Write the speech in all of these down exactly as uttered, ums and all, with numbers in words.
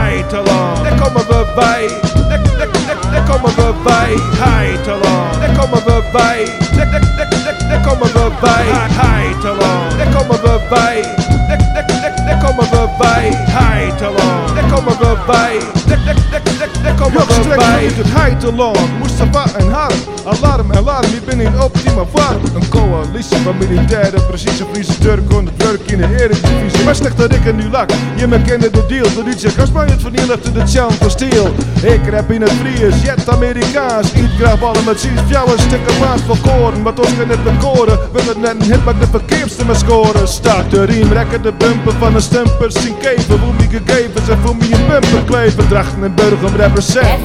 Heiteland. Daar komen we bij, daar, daar, daar, daar komen we bij. Heiteland. Daar komen we bij, daar, daar, daar, daar, daar komen we bij. Heiteland. Daar komen we bij, daar, daar, daar, daar komen we bij. Heiteland. Daar komen we bij, daar, daar, daar, daar, daar komen we bij. Het Heiteland, Mustafa en Harm. Alarm, alarm, ik ben in optima farm. Een coalitie van militairen, precieze Friese Turken, het werk in de Eredivisie. Maar slechter ik en nu lak, je me kende de deal. De Duitse Kasman het vernield de Chan van Steel. Ik rap in het Fries, jet Amerikaans. Eet graag ballen met zies, fjouwen stikken maas van koren. Maar toch kan het bekoren, wil het net een hit, maar de verkeerste maar scoren. Staat de riem, rekken de bumper van de stumpers zien keven. Voel me gegevens en voel me een bumper kleven. Drachten en Burgum represent.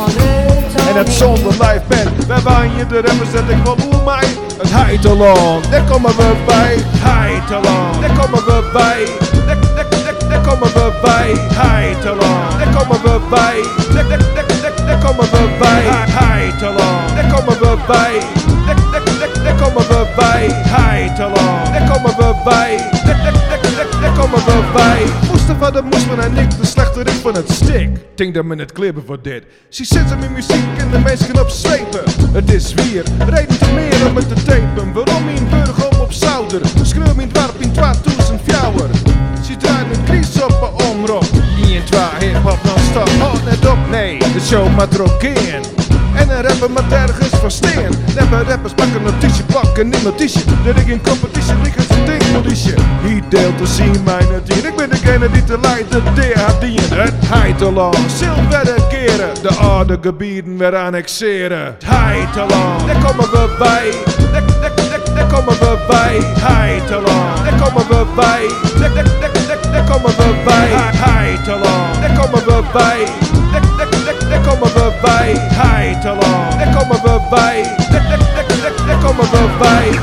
En het zonder live band, wij waan je de rappers dat ik wel hoe mij. Het Heiteland, daar komen we bij. Heiteland, daar komen we bij. Daar, daar, daar, daar komen we bij. Heiteland, daar komen we bij. Daar, daar, daar, daar, daar komen we bij. Heiteland, daar komen we bij. Daar, daar, daar, daar komen we bij. Heiteland, daar komen we bij. Daar, daar, daar, daar, daar komen we bij. Mustafa de Moesman en ik, de slechterik van het stik. Denk dat men het klippen voor dit. Ze zetten mijn muziek en de mensen op zwepen. Het is weer reden te meer om het te tapen. Waarom in Burgum op Zouder? Schreeuw in dwarp in tweeduizend fjouwer. Ze draait met Chris op een omroep. Die in twa hip-hop non-stop, houdt net op. Nee, de show maar trokkeren. En een rapper maar ergens van steen. Rapper rappers pakken notitie, pakken niet notitie. Dat ik in competitie liggen zo'n dingpolitie. Hier deelt te zien mijn dier. Ik ben degene die te leiden de had die in het Heiteland. Zilveren keren, de oude gebieden weer annexeren. Het Heiteland, daar komen we bij. Daar, daar, daar, daar komen we bij. Heiteland, daar komen we bij. Daar, daar, daar, daar, daar komen we bij. Heiteland, daar komen we bij. Daar, daar, daar, daar komen we bij. Heiteland, daar komen we bij. Daar, daar, daar, daar, daar komen we bij.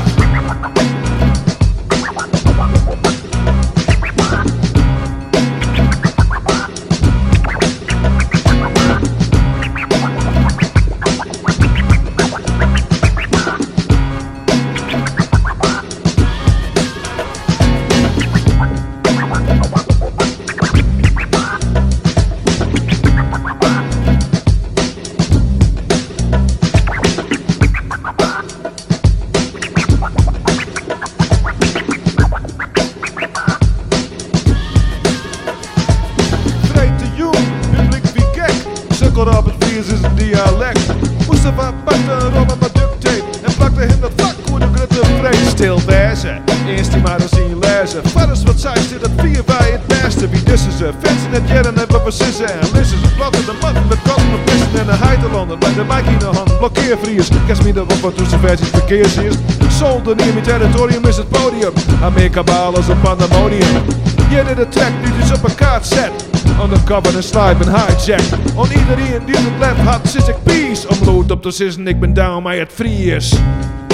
Op het Fries is een dialect. Mustafa pakte een rol met duct tape en plakte hem dat vak hoe de grutte vrees. Stil wezen, eerst die maar eens zien lezen. Vaders wat zij zit het vier bij het beste. Wie dissen ze? Fans in het jaren hebben we sissen en lissen ze. Platten de man met katten op pissen en de Heitelanden. Met de mic in de hand, blokkeervries. Kerst me de wat tussen versies verkeers is. Solden in mijn territorium is het podium. Amerika balers op pandemonium. Je dit de track die dus op een kaart zet. Undercover en snipe en hijack. On iedereen die het lef had, zit ik peace. Om lood op te sissen, ik ben down bij het Fries.